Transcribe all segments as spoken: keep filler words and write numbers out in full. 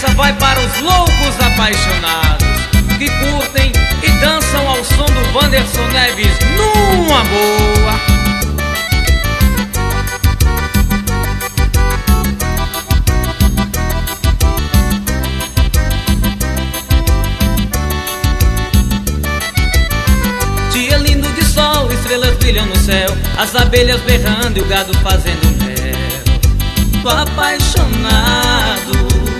essa vai para os loucos apaixonados que curtem e dançam ao som do Wanderson Neves numa boa. Dia lindo de sol, estrelas brilham no céu, as abelhas berrando e o gado fazendo mel. Tô apaixonado.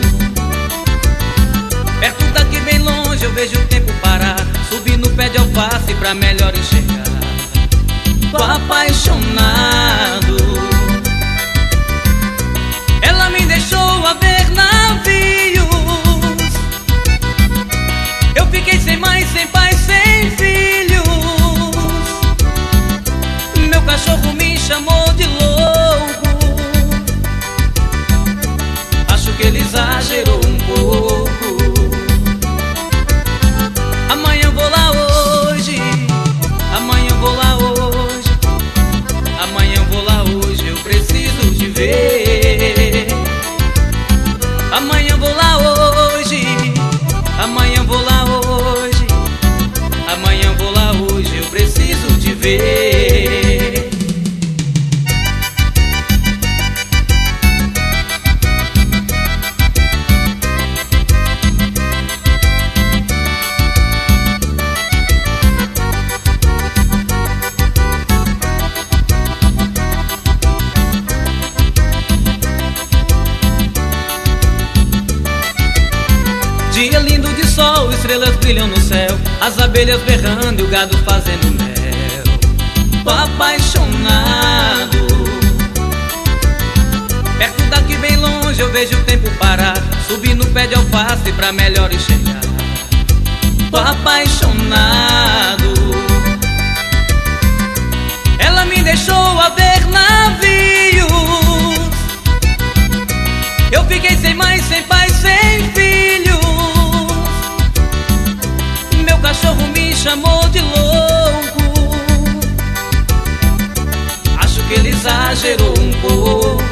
Perto daqui bem longe eu vejo o tempo parar, subi no pé de alface pra melhor enxergar. Tô apaixonado. Ela me deixou a ver navios, eu fiquei sem mãe, sem pai, sem filhos. Meu cachorro me chamou de louco, acho que ele exagerou um pouco. Amanhã vou lá hoje, amanhã vou lá hoje, amanhã vou lá hoje, eu preciso te ver. Amanhã vou lá hoje, amanhã vou lá hoje, amanhã vou lá hoje, eu preciso te ver. Dia lindo de sol, estrelas brilham no céu, as abelhas berrando e o gado fazendo mel. Tô apaixonado. Perto daqui bem longe eu vejo o tempo parar, subi no pé de alface pra melhor enxergar. Tô apaixonado. Ela me deixou a ver navios, eu fiquei sem mãe, sem pai, sem filhos. Meu cachorro me chamou de louco, acho que ele exagerou um pouco.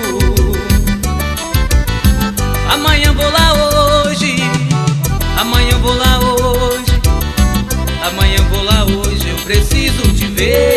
Amanhã vou lá hoje, amanhã vou lá hoje, amanhã vou lá hoje, eu preciso te ver.